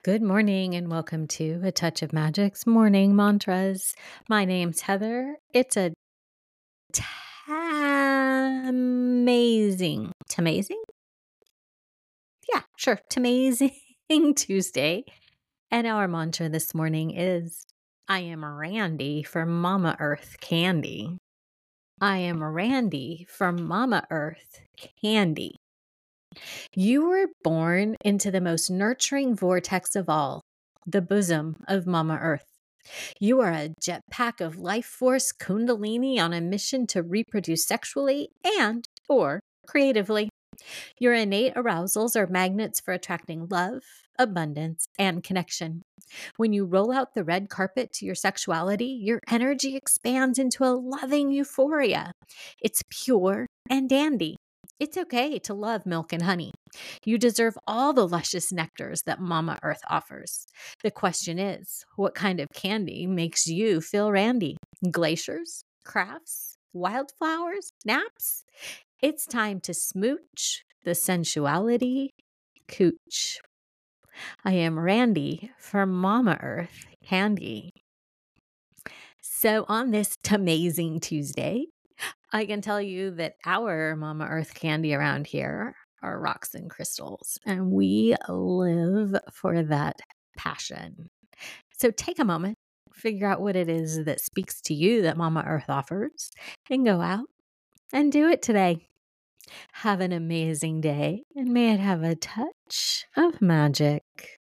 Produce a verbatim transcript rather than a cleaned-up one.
Good morning and welcome to A Touch of Magic's Morning Mantras. My name's Heather. It's a amazing, amazing? Yeah, sure, amazing Tuesday. And our mantra this morning is I am Randy for Mama Earth Candy. I am Randy for Mama Earth Candy. You were born into the most nurturing vortex of all, the bosom of Mama Earth. You are a jetpack of life force kundalini on a mission to reproduce sexually and or creatively. Your innate arousals are magnets for attracting love, abundance, and connection. When you roll out the red carpet to your sexuality, your energy expands into a loving euphoria. It's pure and dandy. It's okay to love milk and honey. You deserve all the luscious nectars that Mama Earth offers. The question is, what kind of candy makes you feel randy? Glaciers? Crafts? Wildflowers? Naps? It's time to smooch the sensuality cooch. I am Randy for Mama Earth Candy. So on this amazing Tuesday, I can tell you that our Mama Earth candy around here are rocks and crystals, and we live for that passion. So take a moment, figure out what it is that speaks to you that Mama Earth offers, and go out and do it today. Have an amazing day, and may it have a touch of magic.